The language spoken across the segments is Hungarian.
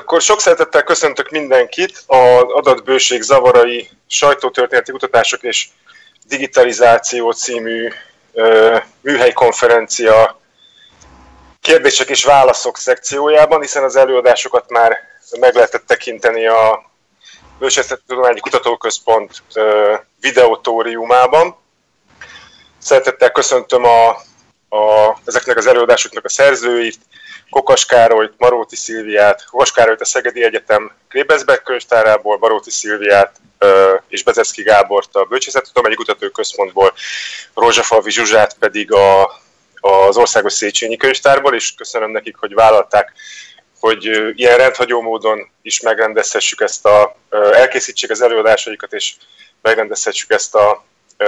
akkor sok szeretettel köszöntök mindenkit az Adatbőség zavarai, sajtótörténeti kutatások és digitalizáció című műhelykonferencia kérdések és válaszok szekciójában, hiszen az előadásokat már meg lehetett tekinteni a Bölcsészettudományi Kutatóközpont videótóriumában. Szeretettel köszöntöm ezeknek az előadásoknak a szerzőit, Kokas Károlyt, Maróti Szilviát, Kokas Károlyt a Szegedi Egyetem Klebersberg könyvtárából, Maróti Szilviát és Bezecki Gábort a Bölcsészettudományi Kutatóközpontból, Rózsafalvi Zsuzsát pedig az Országos Széchenyi Könyvtárból, és köszönöm nekik, hogy vállalták, hogy ilyen rendhagyó módon is megrendezhessük elkészítsék az előadásaikat, és megrendezhessük ezt a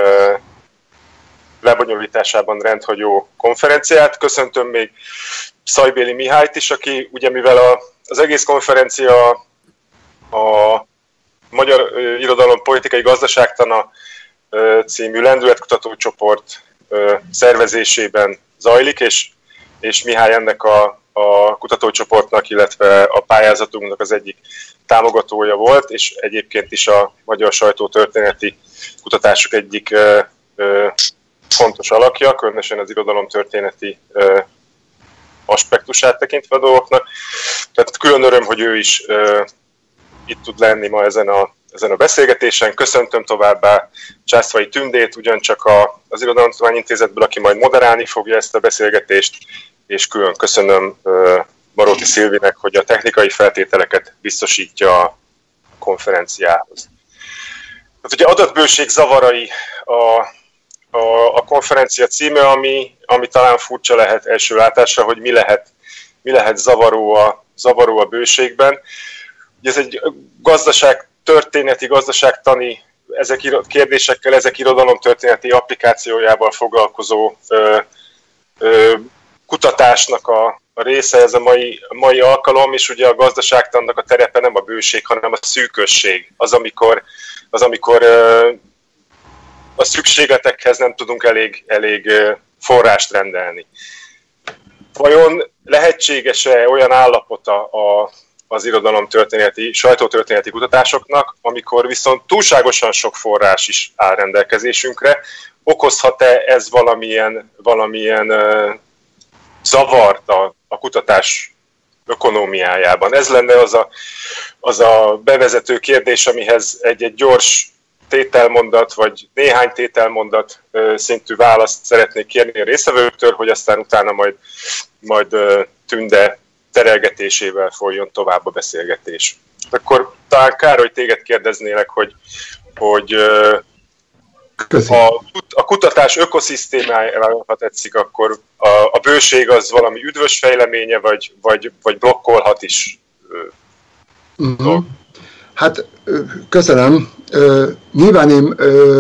lebonyolításában rendhagyó konferenciát. Köszöntöm még Szajbéli Mihályt is, aki ugye mivel az egész konferencia a Magyar Irodalom Politikai Gazdaságtana című lendületkutatócsoport szervezésében zajlik, és Mihály ennek a kutatócsoportnak, illetve a pályázatunknak az egyik támogatója volt, és egyébként is a magyar sajtótörténeti kutatások egyik fontos alakja, különösen az irodalomtörténeti aspektusát tekintve a dolgoknak. Tehát külön öröm, hogy ő is itt tud lenni ma ezen a beszélgetésen. Köszöntöm továbbá Császvai Tündét, ugyancsak az Irodalomtudományi Intézetből, aki majd moderálni fogja ezt a beszélgetést, és külön köszönöm Maróti Szilvinek, hogy a technikai feltételeket biztosítja a konferenciához. Hát ugye Adatbőség zavarai a konferencia címe, ami talán furcsa lehet első látásra, hogy mi lehet zavaró a bőségben. Ugye ez egy gazdaságtörténeti, gazdaságtani kérdésekkel, ezek irodalomtörténeti applikációjával foglalkozó kutatásnak a része ez a mai alkalom, és ugye a gazdaságtannak a terepe nem a bőség, hanem a szűkösség. Az, amikor a szükségletekhez nem tudunk elég forrást rendelni. Vajon lehetséges-e olyan állapota az irodalomtörténeti, sajtótörténeti kutatásoknak, amikor viszont túlságosan sok forrás is áll rendelkezésünkre? Okozhat-e ez valamilyen zavart a kutatás ökonómiájában? Ez lenne az a bevezető kérdés, amihez egy gyors tételmondat, vagy néhány tételmondat szintű választ szeretnék kérni a résztvevőktől, hogy aztán utána majd Tünde terelgetésével folyjon tovább a beszélgetés. Akkor talán Károly, téged kérdeznélek, hogy a kutatás ökoszisztémájára, ha tetszik, akkor a bőség az valami üdvös fejleménye, vagy blokkolhat is? Hát köszönöm. Nyilván én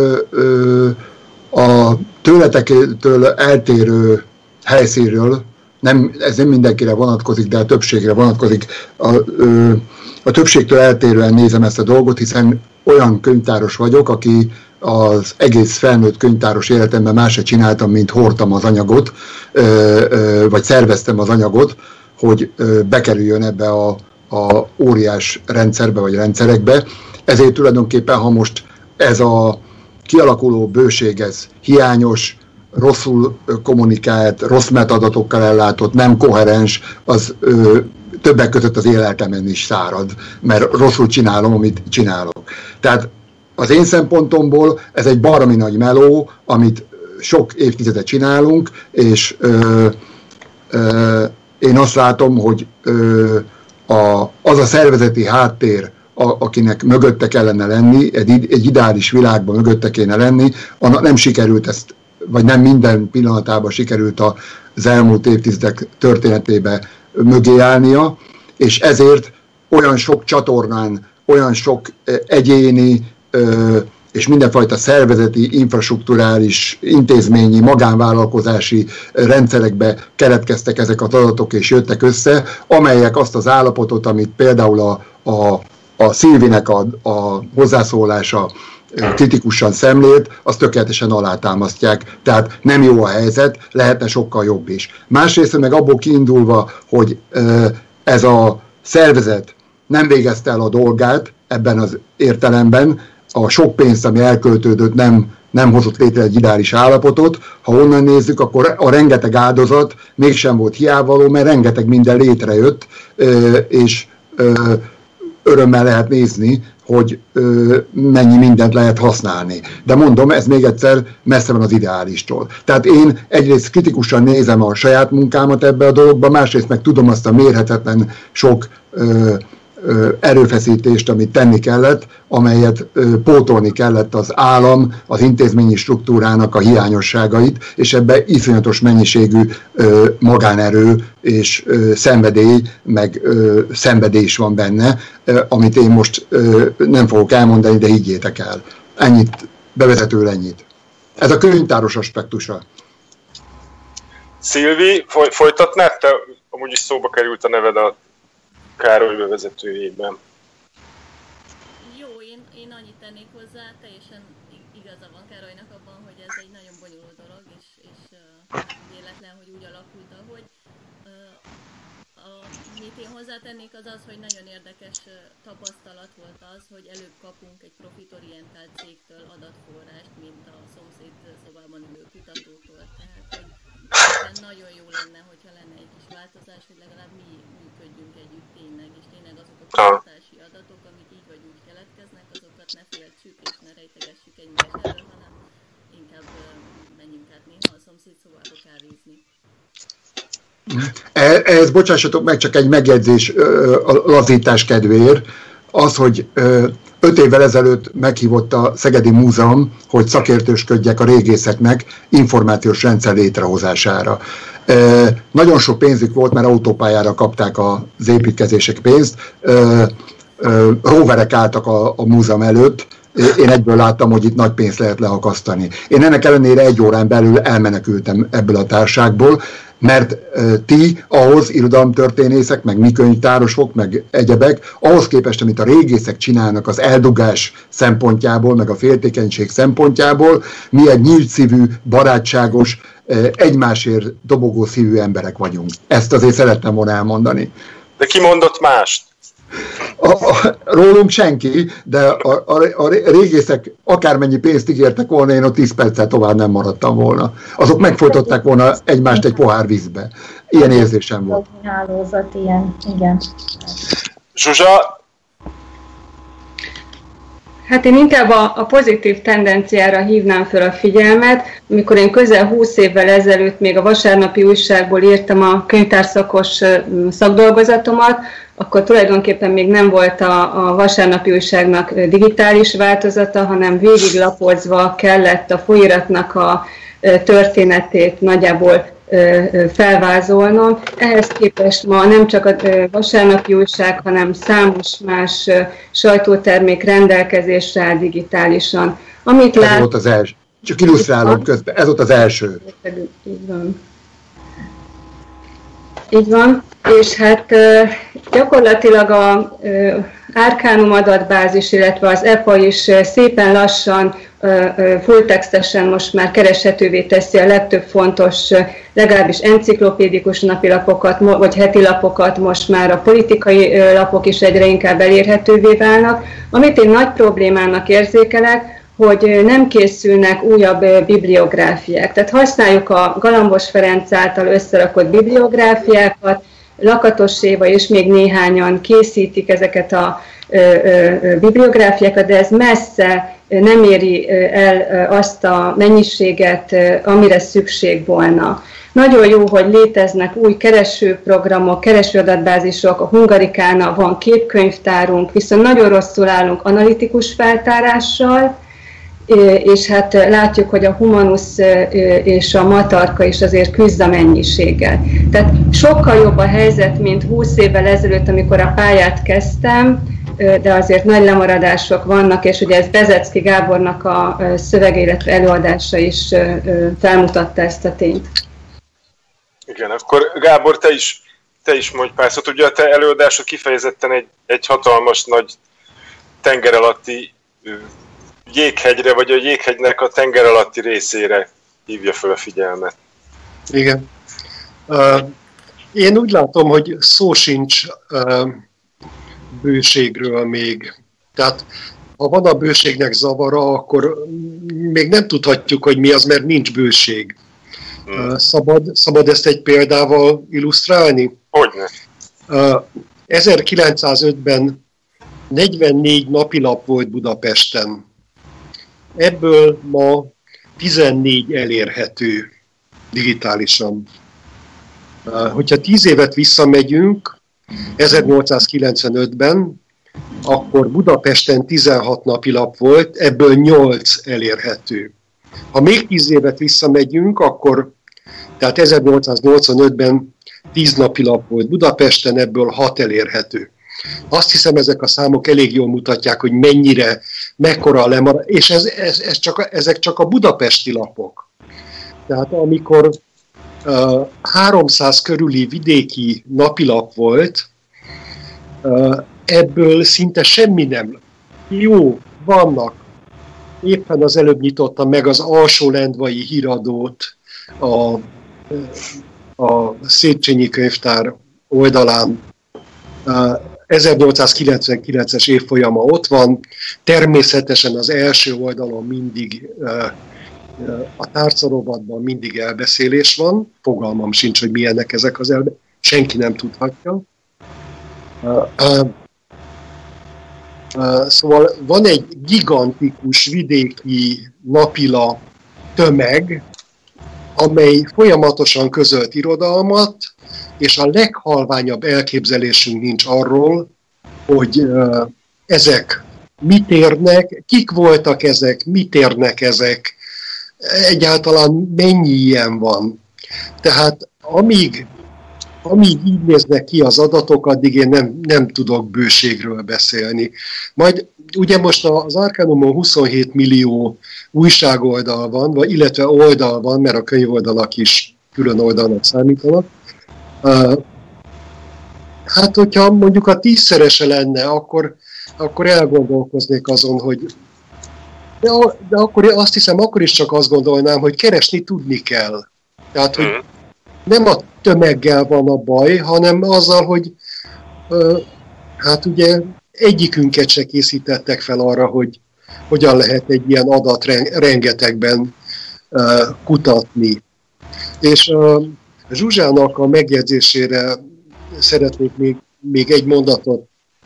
a tőletektől eltérő helyszínről, ez nem mindenkire vonatkozik, de a többségre vonatkozik, a többségtől eltérően nézem ezt a dolgot, hiszen olyan könyvtáros vagyok, aki az egész felnőtt könyvtáros életemben más se csináltam, mint hordtam az anyagot, vagy szerveztem az anyagot, hogy bekerüljön ebbe a óriás rendszerbe, vagy rendszerekbe. Ezért tulajdonképpen, ha most ez a kialakuló bőség, ez hiányos, rosszul kommunikált, rossz metadatokkal ellátott, nem koherens, az többek között az éleltemen is szárad, mert rosszul csinálom, amit csinálok. Tehát az én szempontomból ez egy baromi nagy meló, amit sok évtizedet csinálunk, és én azt látom, hogy az a szervezeti háttér, akinek mögötte kellene lenni, egy ideális világban mögötte kéne lenni, nem sikerült ezt, vagy nem minden pillanatában sikerült az elmúlt évtizedek történetébe mögé állnia, és ezért olyan sok csatornán, olyan sok egyéni és mindenfajta szervezeti, infrastrukturális, intézményi, magánvállalkozási rendszerekbe keletkeztek ezek az adatok és jöttek össze, amelyek azt az állapotot, amit például a Szilvinek a hozzászólása kritikusan szemlélt, azt tökéletesen alátámasztják. Tehát nem jó a helyzet, lehetne sokkal jobb is. Másrészt meg abból kiindulva, hogy ez a szervezet nem végezte el a dolgát ebben az értelemben, a sok pénzt, ami elköltődött, nem hozott létre egy ideális állapotot. Ha onnan nézzük, akkor a rengeteg áldozat mégsem volt hiávaló, mert rengeteg minden létrejött, és örömmel lehet nézni, hogy mennyi mindent lehet használni. De mondom, ez még egyszer messze van az ideálistól. Tehát én egyrészt kritikusan nézem a saját munkámat ebbe a dologba, másrészt meg tudom azt a mérhetetlen sok erőfeszítést, amit tenni kellett, amelyet pótolni kellett az állam, az intézményi struktúrának a hiányosságait, és ebben iszonyatos mennyiségű magánerő és szenvedély, meg szenvedés van benne, amit én most nem fogok elmondani, de higgyétek el. Ennyit, bevezetőül ennyit. Ez a könyvtáros aspektusa. Szilvi, folytatnád? Te amúgy is szóba került a neved a Károly bevezetőjében. Jó, én annyit tennék hozzá, teljesen igaza van Károlynak abban, hogy ez egy nagyon bonyolult dolog, és véletlen, hogy úgy alakult, ahogy. Amit én hozzátennék az az, hogy nagyon érdekes tapasztalat volt az, hogy előbb kapunk egy profitorientált cégtől adatforrást, mint a szomszéd szobában ülő kutatótól. Tehát, hogy nagyon jó lenne, hogyha lenne egy kis változás, hogy legalább mi működjünk együtt tényleg, és tényleg azok a kutatási adatok, amik így vagy úgy keletkeznek, azokat ne féltsük és ne rejtegessük egymás elől, hanem inkább menjünk át néha a szomszéd szobába kávézni. Ehhez bocsássatok meg csak egy megjegyzés a lazítás kedvéért. Az, hogy 5 évvel ezelőtt meghívott a Szegedi Múzeum, hogy szakértősködjek a régészeknek információs rendszer létrehozására. Nagyon sok pénzük volt, mert autópályára kapták az építkezések pénzt. Roverek álltak a múzeum előtt. Én egyből láttam, hogy itt nagy pénzt lehet leakasztani. Én ennek ellenére 1 órán belül elmenekültem ebből a társágból, mert ti ahhoz, irodalomtörténészek, meg mi könyvtárosok, meg egyebek, ahhoz képest, amit a régészek csinálnak az eldugás szempontjából, meg a féltékenység szempontjából, mi egy nyílt szívű, barátságos, egymásért dobogó szívű emberek vagyunk. Ezt azért szerettem volna elmondani. De ki mondott mást? Rólunk senki, de a régészek akármennyi pénzt ígértek volna, én ott 10 perccel tovább nem maradtam volna. Azok megfojtották volna egymást egy pohár vízbe. Ilyen érzésem volt. Hálózat, ilyen, igen. Zsuzsa? Hát én inkább a pozitív tendenciára hívnám fel a figyelmet. Amikor én közel 20 évvel ezelőtt még a Vasárnapi Újságból írtam a könyvtárszakos szakdolgozatomat, akkor tulajdonképpen még nem volt a Vasárnapi Újságnak digitális változata, hanem végiglapozva kellett a folyóiratnak a történetét nagyjából felvázolnom. Ehhez képest ma nem csak a Vasárnapi Újság, hanem számos más sajtótermék rendelkezésre áll digitálisan. Amit ez volt az első. Csak illusztrálom közben, ez volt az első. Így van. Így van, és hát gyakorlatilag a Arcanum adatbázis, illetve az EPA is szépen lassan, fulltextesen most már kereshetővé teszi a legtöbb fontos, legalábbis enciklopédikus napilapokat, vagy hetilapokat, most már a politikai lapok is egyre inkább elérhetővé válnak. Amit én nagy problémának érzékelek, hogy nem készülnek újabb bibliográfiák. Tehát használjuk a Galambos Ferenc által összerakott bibliográfiákat, Lakatos Éva és még néhányan készítik ezeket a bibliográfiákat, de ez messze nem éri el azt a mennyiséget, amire szükség volna. Nagyon jó, hogy léteznek új keresőprogramok, keresőadatbázisok, a Hungarikánál van képkönyvtárunk, viszont nagyon rosszul állunk analitikus feltárással, és hát látjuk, hogy a Humanus és a Matarka is azért küzd a mennyiséggel. Tehát sokkal jobb a helyzet, mint 20 évvel ezelőtt, amikor a pályát kezdtem, de azért nagy lemaradások vannak, és ugye ez Bezecki Gábornak a szövege, illetve előadása is felmutatta ezt a tényt. Igen, akkor Gábor, te is mondj pár szót. Ugye a te előadásod kifejezetten egy hatalmas nagy tenger alatti jéghegyre, vagy a jéghegynek a tenger alatti részére hívja fel a figyelmet. Igen. Én úgy látom, hogy szó sincs bőségről még. Tehát ha van a bőségnek zavara, akkor még nem tudhatjuk, hogy mi az, mert nincs bőség. Szabad ezt egy példával illusztrálni? Hogyne. 1905-ben 44 napilap volt Budapesten. Ebből ma 14 elérhető digitálisan. Hogyha 10 évet visszamegyünk, 1895-ben, akkor Budapesten 16 napilap volt, ebből 8 elérhető. Ha még 10 évet visszamegyünk, akkor, tehát 1885-ben 10 napilap volt Budapesten, ebből 6 elérhető. Azt hiszem, ezek a számok elég jól mutatják, hogy mekkora a lemaradás, és ezek csak a budapesti lapok. Tehát amikor 300 körüli vidéki napilap volt, ebből szinte semmi nem. Jó, vannak. Éppen az előbb nyitottam meg az Alsó-Lendvai híradót a Széchenyi könyvtár oldalán. 1899-es évfolyama ott van. Természetesen az első oldalon mindig a tárcarovatban mindig elbeszélés van. Fogalmam sincs, hogy milyenek ezek az senki nem tudhatja. Szóval van egy gigantikus vidéki napilap tömeg, amely folyamatosan közölt irodalmat, és a leghalványabb elképzelésünk nincs arról, hogy ezek mit érnek, kik voltak ezek, mit érnek ezek, egyáltalán mennyi ilyen van. Tehát amíg így néznek ki az adatok, addig én nem tudok bőségről beszélni. Majd ugye most az Arcanumon 27 millió újságoldal van, illetve oldal van, mert a könyvoldalak is külön oldalnak számítanak. Hát, hogyha mondjuk a 10-szerese lenne, akkor elgondolkoznék azon, hogy de akkor azt hiszem, akkor is csak azt gondolnám, hogy keresni tudni kell. Tehát, hogy nem a tömeggel van a baj, hanem azzal, hogy hát ugye egyikünket se készítettek fel arra, hogy hogyan lehet egy ilyen adat rengetegben kutatni. És Zsuzsának a megjegyzésére szeretnék még egy mondatot.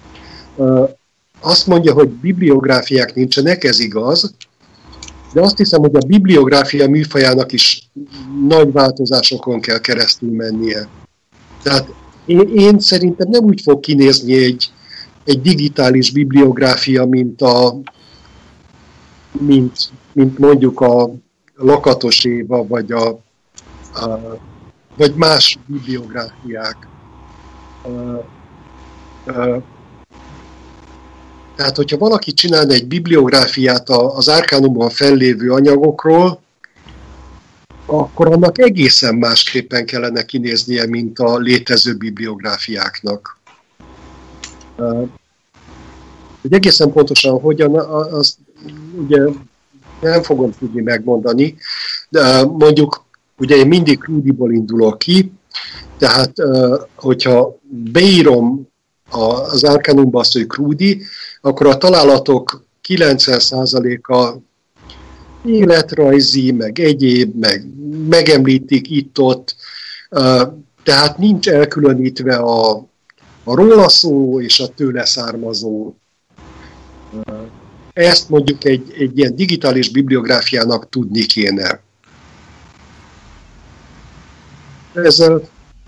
Azt mondja, hogy bibliográfiák nincsenek, ez igaz, de azt hiszem, hogy a bibliográfia műfajának is nagy változásokon kell keresztül mennie. Tehát én szerintem nem úgy fog kinézni egy digitális bibliográfia, mint mondjuk a Lakatos Éva, vagy más bibliográfiák. Tehát, hogyha valaki csinálna egy bibliográfiát az Arcanumban fellévő anyagokról, akkor annak egészen másképpen kellene kinéznie, mint a létező bibliográfiáknak. Hogy egészen pontosan hogyan, azt ugye nem fogom tudni megmondani, de mondjuk ugye én mindig Crudyból indulok ki, tehát hogyha beírom az Arcanumba azt, hogy Crudy, akkor a találatok 90%-a életrajzi, meg egyéb, meg megemlítik itt-ott, tehát nincs elkülönítve a róla szóló és a tőle származó. Ezt mondjuk egy ilyen digitális bibliográfiának tudni kéne. Ezzel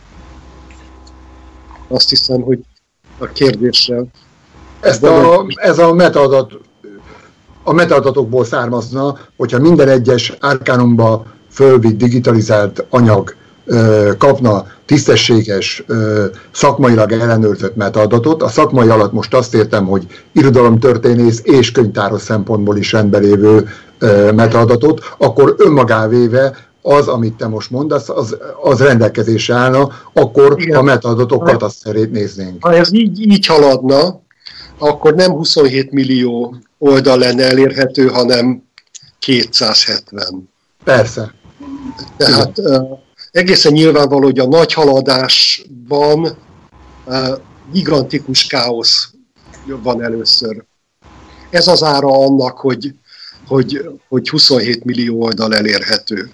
azt hiszem, hogy a kérdéssel. Ez a metaadatokból származna, hogyha minden egyes Arcanumba fölvitt digitalizált anyag kapna tisztességes, szakmailag ellenőrzött metaadatot. A szakmai alatt most azt értem, hogy irodalomtörténész és könyvtáros szempontból is rendben lévő metaadatot, akkor önmagávéve az, amit te most mondasz, az rendelkezésre állna, akkor igen. A metaadatokat azt szerint néznénk. Ha ez így haladna, akkor nem 27 millió oldal lenne elérhető, hanem 270. Persze. Tehát egészen nyilvánvaló, hogy a nagy haladásban gigantikus káosz van először. Ez az ára annak, hogy 27 millió oldal elérhető.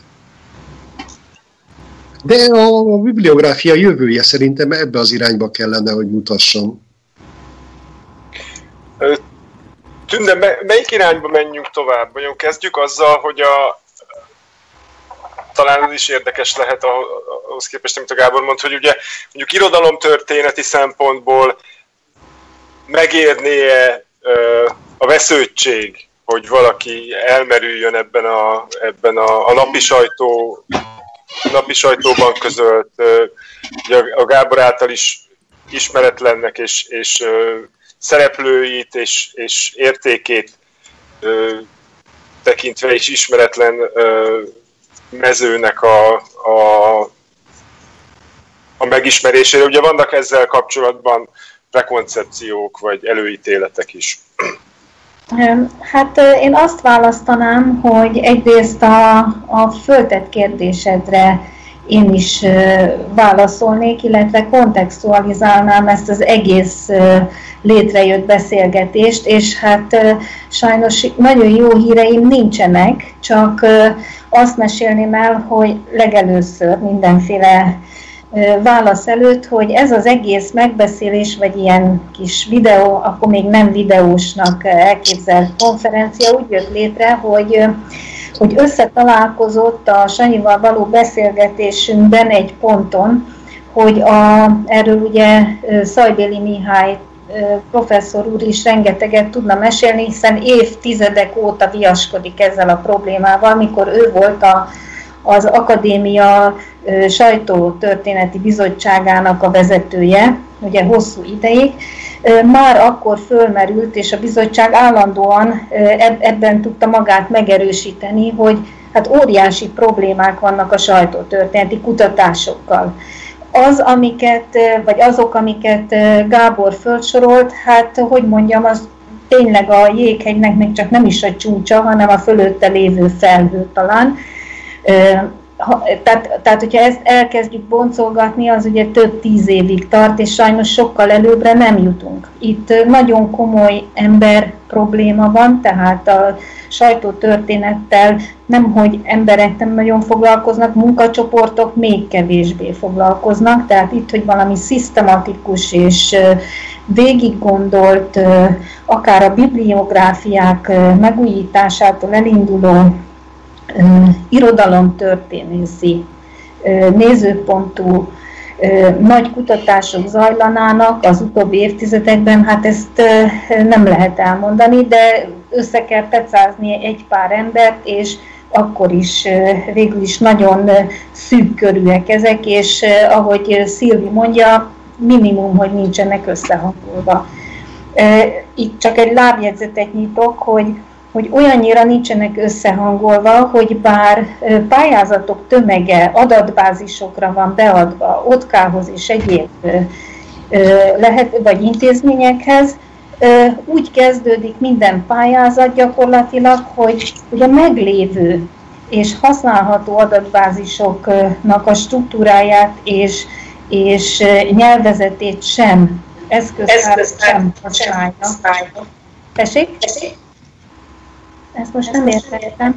De a bibliográfia jövője szerintem ebbe az irányba kellene, hogy mutasson. Tünde, melyik irányba menjünk tovább? Vajon kezdjük azzal, hogy talán ez is érdekes lehet ahhoz képest, amit a Gábor mond, hogy ugye mondjuk irodalomtörténeti szempontból megérnie a vesződtség, hogy valaki elmerüljön ebben a napi sajtóban közölt, a Gábor által is ismeretlennek és szereplőit és értékét tekintve is ismeretlen mezőnek a megismerésére. Ugye vannak ezzel kapcsolatban prekoncepciók vagy előítéletek is. Hát én azt választanám, hogy egyrészt a föltett kérdésedre én is válaszolnék, illetve kontextualizálnám ezt az egész létrejött beszélgetést, és hát sajnos nagyon jó híreim nincsenek, csak azt mesélném el, hogy legelőször mindenféle válasz előtt, hogy ez az egész megbeszélés, vagy ilyen kis videó, akkor még nem videósnak elképzelt konferencia úgy jött létre, hogy összetalálkozott a Sanyival való beszélgetésünkben egy ponton, hogy erről ugye Szajbéli Mihály professzor úr is rengeteget tudna mesélni, hiszen évtizedek óta viaskodik ezzel a problémával, mikor ő volt az Akadémia Sajtótörténeti Bizottságának a vezetője, ugye hosszú ideig, már akkor fölmerült, és a bizottság állandóan ebben tudta magát megerősíteni, hogy hát óriási problémák vannak a sajtótörténeti kutatásokkal. Azok, amiket Gábor felsorolt, hát hogy mondjam, az tényleg a jéghegynek még csak nem is a csúcsa, hanem a fölötte lévő felhő talán. Tehát, hogyha ezt elkezdjük boncolgatni, az ugye több 10 évig tart, és sajnos sokkal előbbre nem jutunk. Itt nagyon komoly ember probléma van, tehát a sajtótörténettel nemhogy emberek nem nagyon foglalkoznak, munkacsoportok még kevésbé foglalkoznak, tehát itt, hogy valami szisztematikus és végiggondolt, akár a bibliográfiák megújításától elinduló irodalomtörténészi nézőpontú nagy kutatások zajlanának az utóbbi évtizedekben, hát ezt nem lehet elmondani, de össze kell pecázni egy pár embert, és akkor is végül is nagyon szűk körűek ezek, és ahogy Szilvi mondja, minimum, hogy nincsenek összehangolva. Itt csak egy lábjegyzetet nyitok, hogy olyannyira nincsenek összehangolva, hogy bár pályázatok tömege adatbázisokra van beadva, OTK-hoz és egyéb vagy intézményekhez, úgy kezdődik minden pályázat gyakorlatilag, hogy a meglévő és használható adatbázisoknak a struktúráját és nyelvezetét sem, eszköztárat sem használja. Tessék? Ezt most nem értettem.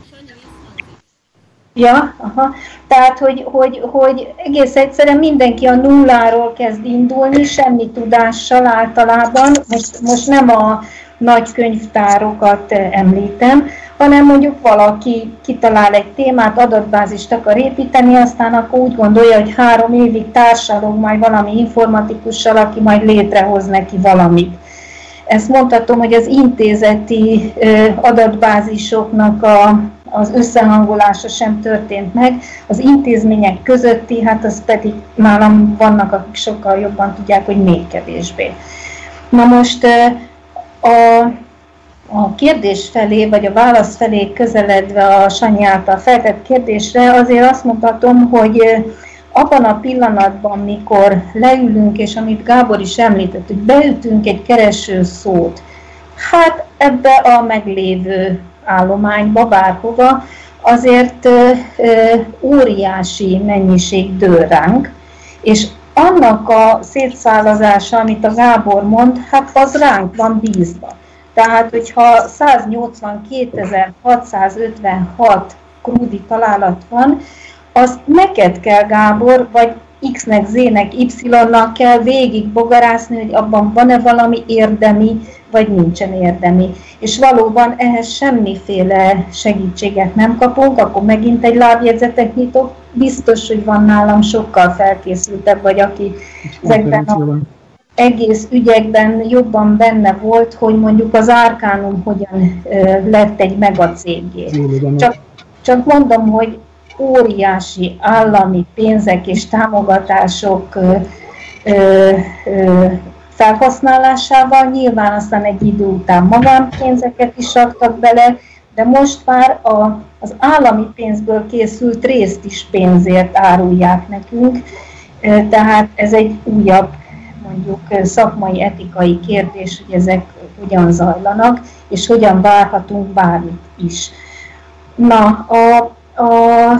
Ja, aha. Tehát, hogy egész egyszerűen mindenki a nulláról kezd indulni, semmi tudással általában. Most nem a nagy könyvtárokat említem, hanem mondjuk valaki kitalál egy témát, adatbázist akar építeni, aztán akkor úgy gondolja, hogy 3 évig társalog majd valami informatikussal, aki majd létrehoz neki valamit. Ezt mondhatom, hogy az intézeti adatbázisoknak az összehangolása sem történt meg. Az intézmények közötti, hát az pedig nálam vannak, akik sokkal jobban tudják, hogy még kevésbé. Na most a kérdés felé, vagy a válasz felé közeledve a Sanyi által feltett kérdésre, azért azt mondhatom, hogy abban a pillanatban, mikor leülünk, és amit Gábor is említett, hogy beütünk egy keresőszót, hát ebbe a meglévő állományba, bárhova, azért óriási mennyiség dől ránk, és annak a szétszállazása, amit a Gábor mond, hát az ránk van bízva. Tehát, hogyha 182.656 krúdi találat van, azt neked kell, Gábor, vagy X-nek, Z-nek, Y-nak kell végig bogarászni, hogy abban van-e valami érdemi, vagy nincsen érdemi. És valóban ehhez semmiféle segítséget nem kapunk, akkor megint egy lábjegyzetet nyitok, biztos, hogy van nálam sokkal felkészültebb, vagy aki ezekben az egész ügyekben jobban benne volt, hogy mondjuk az Arcanum hogyan lett egy megacéggé. Csak mondom, hogy óriási állami pénzek és támogatások felhasználásával, nyilván aztán egy idő után magánpénzeket is raktak bele, de most már az állami pénzből készült részt is pénzért árulják nekünk, tehát ez egy újabb, mondjuk szakmai, etikai kérdés, hogy ezek hogyan zajlanak, és hogyan várhatunk bármit is. Na, a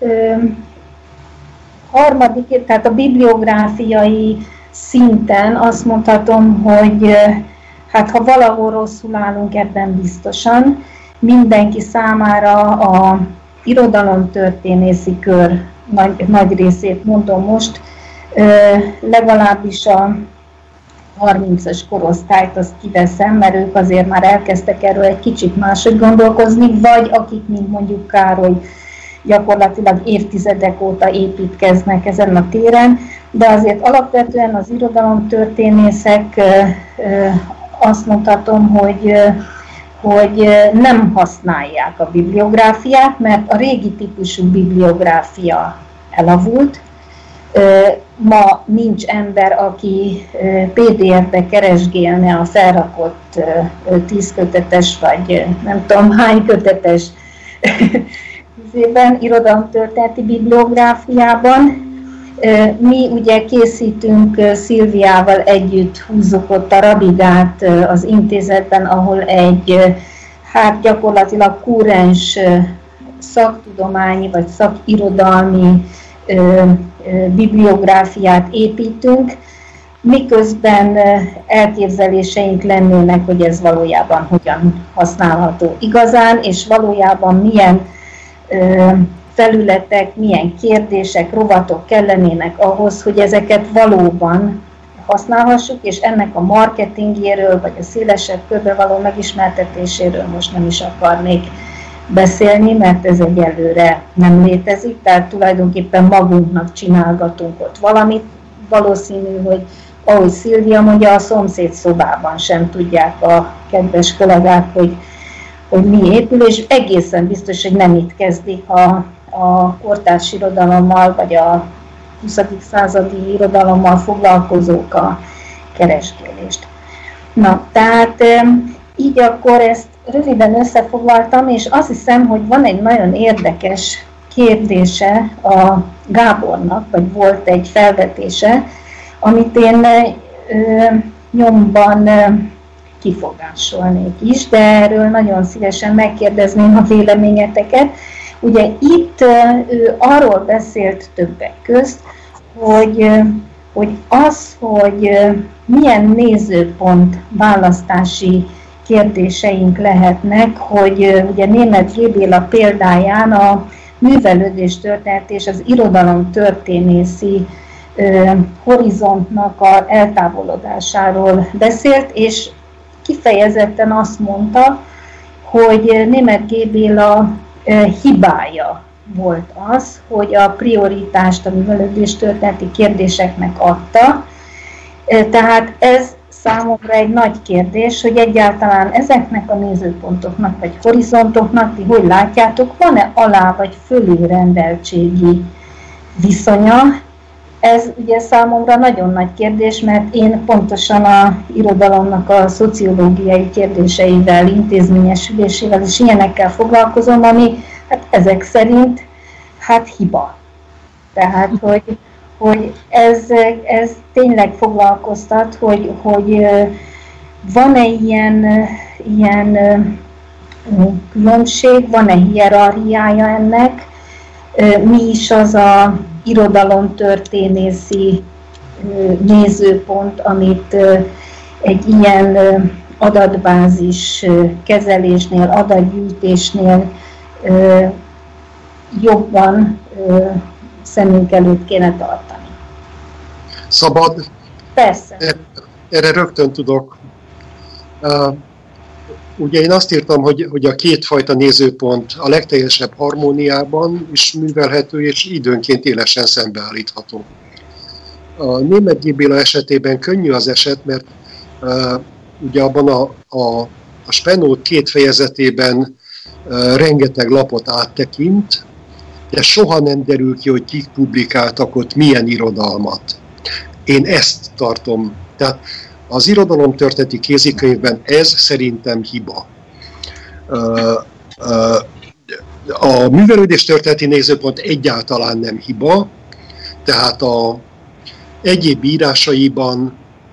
harmadik, tehát a bibliográfiai szinten azt mondhatom, hogy hát ha valahol rosszul állunk, ebben biztosan, mindenki számára a irodalomtörténészi kör nagy részét mondom most, legalábbis a 30-as korosztályt azt kiveszem, mert ők azért már elkezdtek erről egy kicsit máshogy gondolkozni, vagy akik, mint mondjuk Károly, gyakorlatilag évtizedek óta építkeznek ezen a téren, de azért alapvetően az irodalomtörténészek azt mondhatom, hogy nem használják a bibliográfiát, mert a régi típusú bibliográfia elavult. Ma nincs ember, aki PDF-be keresgélne a felrakott 10 kötetes, vagy nem tudom hány kötetes irodalomtörténeti bibliográfiában. Mi ugye készítünk Szilviával együtt, húzzuk ott a Rabigát az intézetben, ahol egy hát gyakorlatilag kúrens szaktudományi vagy szakirodalmi bibliográfiát építünk, miközben elképzeléseink lennének, hogy ez valójában hogyan használható igazán, és valójában milyen felületek, milyen kérdések, rovatok kellenének ahhoz, hogy ezeket valóban használhassuk, és ennek a marketingéről, vagy a szélesebb körbe való megismertetéséről most nem is akarnék beszélni, mert ez egyelőre nem létezik, tehát tulajdonképpen magunknak csinálgatunk ott valamit. Valószínű, hogy ahogy Szilvia mondja, a szomszéd szobában sem tudják a kedves kollégák, hogy mi épül, és egészen biztos, hogy nem itt kezdik a kortárs irodalommal, vagy a 20. századi irodalommal foglalkozók a keresgélést. Na, tehát így akkor ezt röviden összefoglaltam, és azt hiszem, hogy van egy nagyon érdekes kérdése a Gábornak, vagy volt egy felvetése, amit én nyomban kifogásolnék is, de erről nagyon szívesen megkérdezném a véleményeteket. Ugye itt ő arról beszélt többek közt, hogy milyen nézőpont választási kérdéseink lehetnek, hogy ugye Németh G. Béla példáján a művelődéstörténet és az irodalomtörténészi horizontnak az eltávolodásáról beszélt, és kifejezetten azt mondta, hogy Németh G. Béla hibája volt az, hogy a prioritást a művelődéstörténeti kérdéseknek adta. Tehát ez számomra egy nagy kérdés, hogy egyáltalán ezeknek a nézőpontoknak vagy horizontoknak, ti hogy látjátok, van-e alá vagy fölülrendeltségi viszonya? Ez ugye számomra nagyon nagy kérdés, mert én pontosan a irodalomnak a szociológiai kérdéseivel, intézményesülésével és ilyenekkel foglalkozom, ami hát ezek szerint hát hiba. Tehát, hogy ez tényleg foglalkoztat, hogy van-e ilyen különbség, van-e hierarchiája ennek, mi is az a irodalomtörténészi nézőpont, amit egy ilyen adatbázis kezelésnél, adatgyűjtésnél jobban szemünk előtt kéne tartani. Szabad? Persze. Erre rögtön tudok. Ugye én azt írtam, hogy a kétfajta nézőpont a legteljesebb harmóniában is művelhető, és időnként élesen szembeállítható. A Németh G. Béla esetében könnyű az eset, mert ugye abban a Spenót két fejezetében rengeteg lapot áttekint, de soha nem derül ki, hogy kik publikáltak ott milyen irodalmat. Én ezt tartom. Tehát az irodalomtörténeti kézikönyvben ez szerintem hiba. A művelődéstörténeti nézőpont egyáltalán nem hiba, tehát a egyéb írásaiban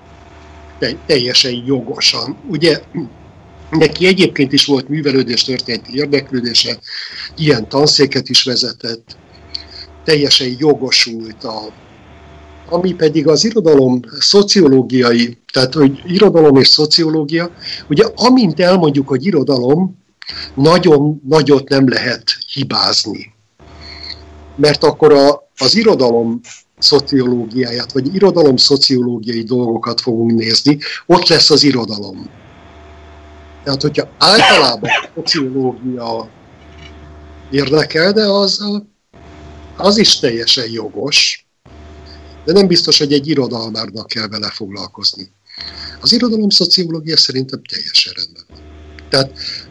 teljesen jogosan. Ugye neki egyébként is volt művelődéstörténeti érdeklődése, ilyen tanszéket is vezetett, teljesen jogosult ami pedig az irodalom szociológiai, tehát hogy irodalom és szociológia, ugye amint elmondjuk, hogy irodalom, nagyon nagyot nem lehet hibázni. Mert akkor az irodalom szociológiáját, vagy irodalom szociológiai dolgokat fogunk nézni, ott lesz az irodalom. Tehát, hogyha általában a szociológia érdekel, de az is teljesen jogos, de nem biztos, hogy egy irodalmárnak kell vele foglalkozni. Az irodalom szociológia szerintem teljesen rendben van. Tehát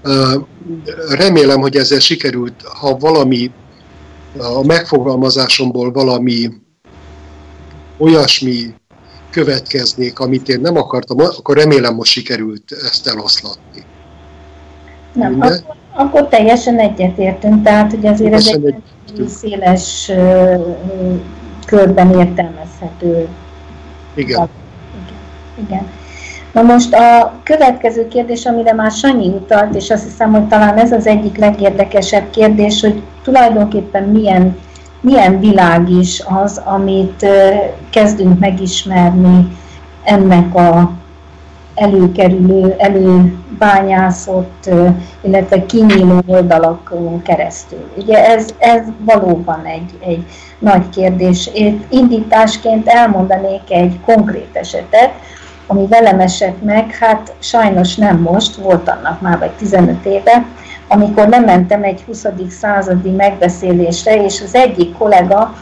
remélem, hogy ezzel sikerült, ha valami a megfogalmazásomból valami olyasmi következnék, amit én nem akartam, akkor remélem, most sikerült ezt eloszlatni. Nem, akkor teljesen egyetértünk, tehát hogy azért ez egy széles körben értelmezhető. Igen. Igen. Na most a következő kérdés, amire már Sanyi utalt, és azt hiszem, hogy talán ez az egyik legérdekesebb kérdés, hogy tulajdonképpen milyen világ is az, amit kezdünk megismerni ennek a előkerülő, előbányászott, illetve kinyíló oldalakon keresztül. Ugye ez valóban egy nagy kérdés. Én indításként elmondanék egy konkrét esetet, ami velem esett meg, hát sajnos nem most, volt annak már vagy 15 éve, amikor lementem egy 20. századi megbeszélésre, és az egyik kollega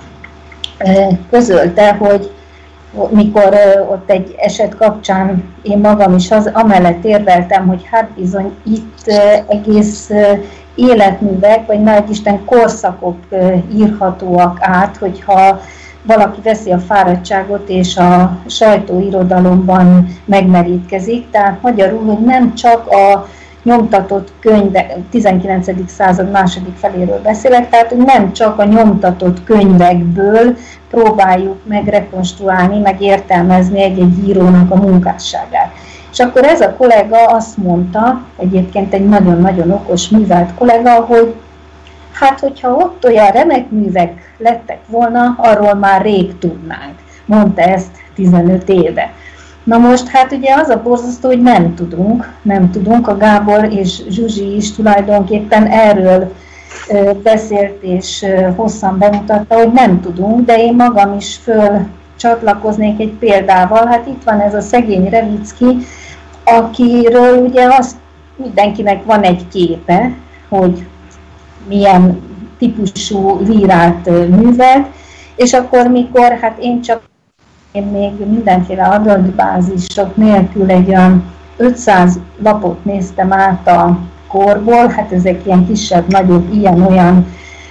közölte, hogy mikor ott egy eset kapcsán én magam is amellett érveltem, hogy hát bizony itt egész életművek, vagy nagyisten korszakok írhatóak át, hogyha valaki veszi a fáradtságot és a sajtóirodalomban megmerítkezik. Tehát magyarul, hogy nem csak a nyomtatott könyvek, 19. század második feléről beszélek, tehát hogy nem csak a nyomtatott könyvekből próbáljuk meg rekonstruálni, meg értelmezni egy-egy írónak a munkásságát. És akkor ez a kollega azt mondta, egyébként egy nagyon-nagyon okos, művelt kollega, hogy hát, hogyha ott olyan remek művek lettek volna, arról már rég tudnánk. Mondta ezt 15 éve. Na most, hát ugye az a borzasztó, hogy nem tudunk, a Gábor és Zsuzsi is tulajdonképpen erről beszélt és hosszan bemutatta, hogy nem tudunk, de én magam is fölcsatlakoznék egy példával. Hát itt van ez a szegény Revicki, akiről ugye azt mindenkinek van egy képe, hogy milyen típusú lírát művelt, és akkor mikor, hát én még mindenféle adatbázisok nélkül egy olyan 500 lapot néztem át a korból, hát ezek ilyen kisebb, nagyobb, ilyen-olyan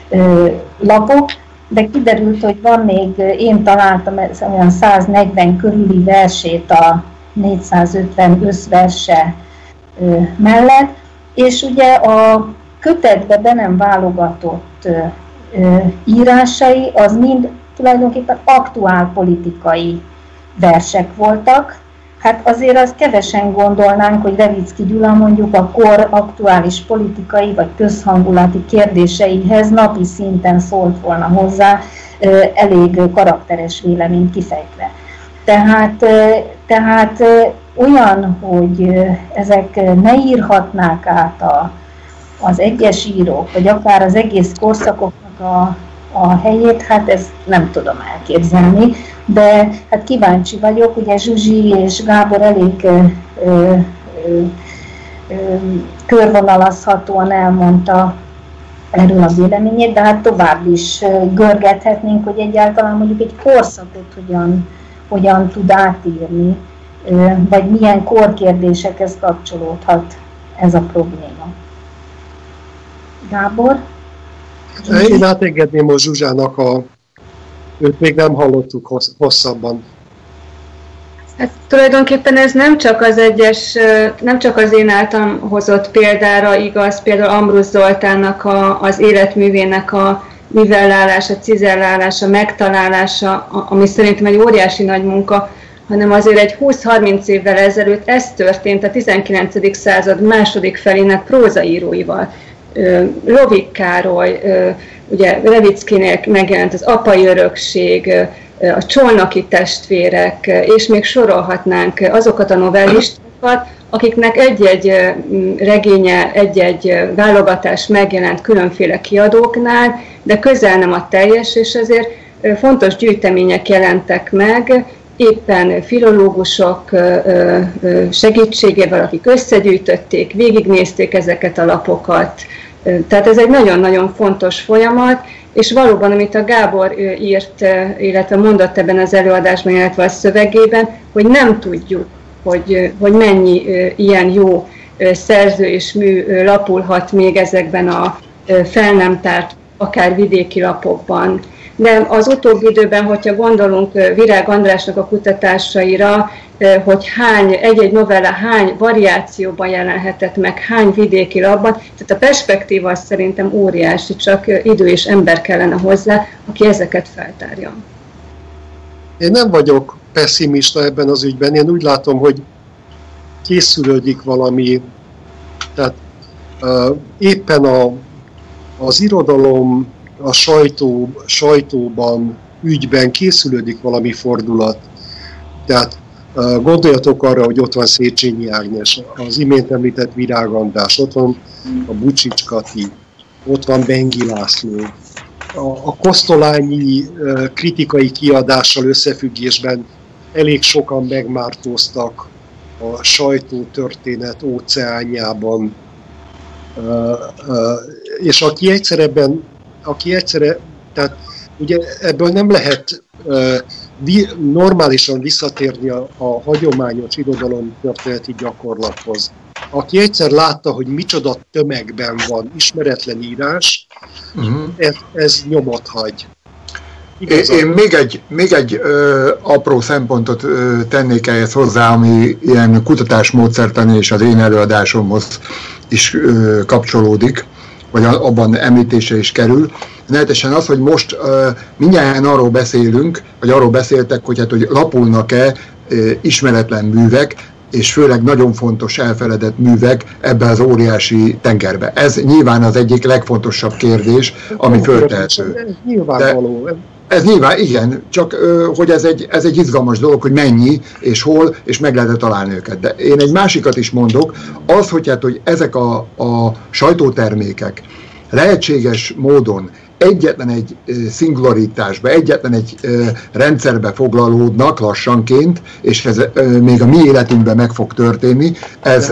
lapok, de kiderült, hogy van még, én találtam olyan 140 körüli versét a 450 összverse mellett, és ugye a kötetbe be nem válogatott írásai, az mind tulajdonképpen aktuál politikai versek voltak. Hát azért azt kevesen gondolnánk, hogy Revicki Gyula mondjuk a kor aktuális politikai vagy közhangulati kérdéseihez napi szinten szólt volna hozzá, elég karakteres véleményt kifejtve. Tehát olyan, hogy ezek ne írhatnák át az egyes írók, vagy akár az egész korszakoknak a helyét, hát ezt nem tudom elképzelni, de hát kíváncsi vagyok, ugye Zsuzsi és Gábor elég körvonalazhatóan elmondta erről a véleményét, de hát tovább is görgethetnénk, hogy egyáltalán mondjuk egy korszakot hogyan tud átírni, vagy milyen korkérdésekhez kapcsolódhat ez a probléma. Gábor? Én átengedném a Zsuzsának, őt még nem hallottuk hosszabban. Hát tulajdonképpen ez nem csak az én általam hozott példára igaz, például Ambrus Zoltánnak az életművének a nivellálása, cizellálása, megtalálása, ami szerintem egy óriási nagy munka, hanem azért egy 20-30 évvel ezelőtt ez történt a 19. század második felének prózaíróival. Lovik Károly, ugye Levickinél megjelent az Apai örökség, a Csolnoki testvérek, és még sorolhatnánk azokat a novellistákat, akiknek egy-egy regénye, egy-egy válogatás megjelent különféle kiadóknál, de közel nem a teljes, és ezért fontos gyűjtemények jelentek meg, éppen filológusok segítségével, akik összegyűjtötték, végignézték ezeket a lapokat. Tehát ez egy nagyon-nagyon fontos folyamat, és valóban, amit a Gábor írt, illetve mondott ebben az előadásban, illetve a szövegében, hogy nem tudjuk, hogy mennyi ilyen jó szerző és mű lapulhat még ezekben a fel nem tárt, akár vidéki lapokban. De az utóbbi időben, hogyha gondolunk Virág Andrásnak a kutatásaira, hogy egy-egy novella hány variációban jelenhetett meg, hány vidéki lapban, tehát a perspektíva az szerintem óriási, csak idő és ember kellene hozzá, aki ezeket feltárja. Én nem vagyok pessimista ebben az ügyben, én úgy látom, hogy készülődik valami, tehát éppen az irodalom, a sajtóban, ügyben készülődik valami fordulat. Tehát gondoljatok arra, hogy ott van Széchenyi Ágnes, az imént említett Virág András, ott van a Bucsics Kati, ott van Bengi László. A kosztolányi kritikai kiadással összefüggésben elég sokan megmártóztak a sajtótörténet óceánjában. És aki egyszerre, tehát ugye ebből nem lehet normálisan visszatérni a hagyományos irodalomtörténeti gyakorlathoz. Aki egyszer látta, hogy micsoda tömegben van ismeretlen írás, ez nyomot hagy. Én még egy apró szempontot tennék ehhez hozzá, ami ilyen kutatásmódszertani és az én előadásomhoz is kapcsolódik, vagy abban említése is kerül. Nevetesen az, hogy most mindjárt arról beszélünk, vagy arról beszéltek, hogy lapulnak-e ismeretlen művek, és főleg nagyon fontos elfeledett művek ebbe az óriási tengerbe. Ez nyilván az egyik legfontosabb kérdés, ami föltehető. Nyilvánvaló. Ez nyilván, igen, csak hogy ez egy izgalmas dolog, hogy mennyi és hol, és meg lehet találni őket. De én egy másikat is mondok, az, hogy ezek a sajtótermékek lehetséges módon egyetlen egy szingularitásba, egyetlen egy rendszerbe foglalódnak lassanként, és ez még a mi életünkben meg fog történni, ez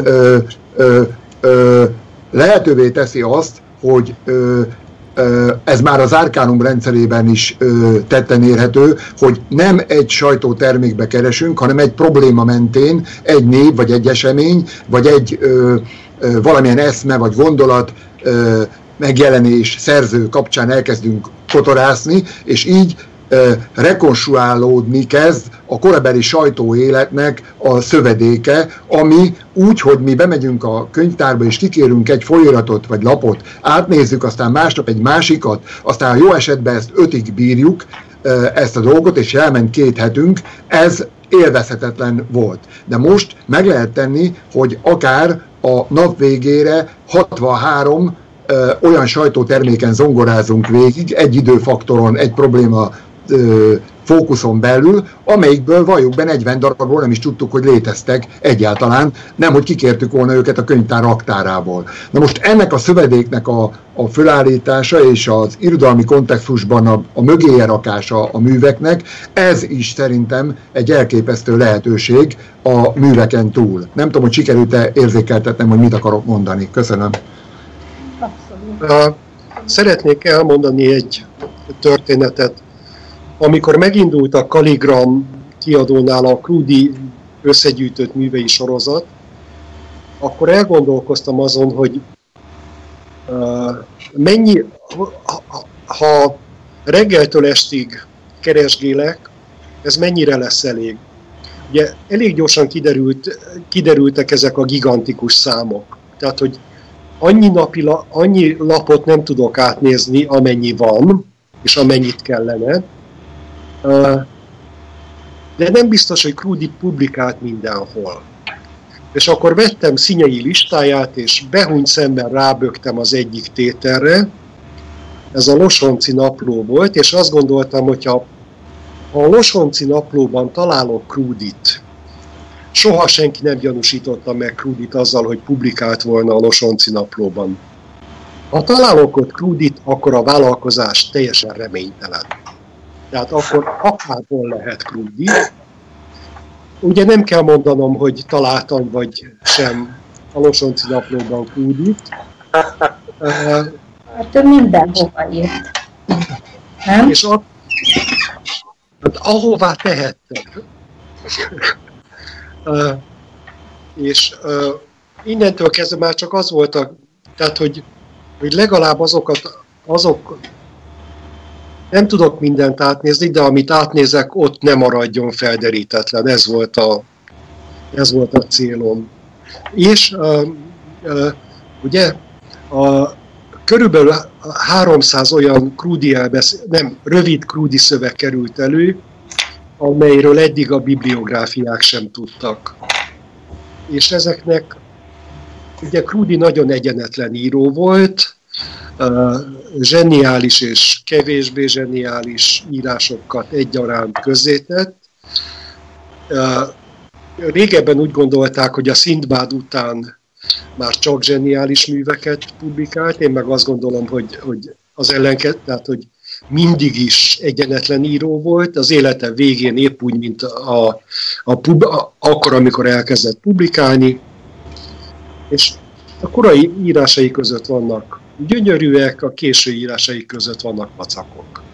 lehetővé teszi azt, hogy ez már az Arcanum rendszerében is tetten érhető, hogy nem egy sajtótermékbe keresünk, hanem egy probléma mentén egy név, vagy egy esemény, vagy egy valamilyen eszme, vagy gondolat megjelenés, szerző kapcsán elkezdünk kotorászni, és így rekonstruálódni kezd a korabeli sajtóéletnek a szövedéke, ami úgy, hogy mi bemegyünk a könyvtárba és kikérünk egy folyóiratot vagy lapot, átnézzük, aztán másnap egy másikat, aztán jó esetben ezt 5-ig bírjuk ezt a dolgot, és elment 2 hetünk, ez élvezhetetlen volt. De most meg lehet tenni, hogy akár a nap végére 63 olyan sajtóterméken zongorázunk végig, egy időfaktoron, egy probléma fókuszon belül, amelyikből valljuk be 40 darabról nem is tudtuk, hogy léteztek egyáltalán, nem, hogy kikértük volna őket a könyvtár raktárából. Na most ennek a szövedéknek a fölállítása és az irodalmi kontextusban a mögéje rakása a műveknek, ez is szerintem egy elképesztő lehetőség a műveken túl. Nem tudom, hogy sikerült-e érzékeltetnem, hogy mit akarok mondani. Köszönöm. Szeretnék elmondani egy történetet. Amikor megindult a Kaligram kiadónál a Krúdy összegyűjtött művei sorozat, akkor elgondolkoztam azon, hogy mennyi, ha reggeltől estig keresgélek, ez mennyire lesz elég. Ugye elég gyorsan kiderültek ezek a gigantikus számok. Tehát, hogy annyi lapot nem tudok átnézni, amennyi van, és amennyit kellene. De nem biztos, hogy Krúdy publikált mindenhol. És akkor vettem színyei listáját, és behunyt szemmel rábögtem az egyik tételre. Ez a Losonci napló volt, és azt gondoltam, hogy ha a Losonci naplóban találok Krúdyt, soha senki nem gyanúsította meg Krúdyt azzal, hogy publikált volna a Losonci naplóban. Ha találok ott Krúdyt, akkor a vállalkozás teljesen reménytelen. Tehát akkor akárhol lehet Krúdy. Ugye nem kell mondanom, hogy találtam vagy sem a Losonci naplóban Krúdyt. Hát ő mindenhova írt. Nem? És hát ahová tehettek. És innentől kezdve már csak az volt, tehát hogy legalább azok nem tudok mindent átnézni, de amit átnézek, ott nem maradjon felderítetlen. Ez volt a célom. És ugye körülbelül 300 olyan rövid Krúdy szöveg került elő, amelyről eddig a bibliográfiák sem tudtak. És ezeknek, ugye Krúdy nagyon egyenetlen író volt, zseniális és kevésbé zseniális írásokat egyaránt közzétett. Régebben úgy gondolták, hogy a Szindbád után már csak zseniális műveket publikált, én meg azt gondolom, hogy az ellenkező, tehát hogy mindig is egyenetlen író volt, az élete végén épp úgy, mint akkor, amikor elkezdett publikálni, és a korai írásai között vannak gyönyörűek, a késő írásai között vannak vacakok.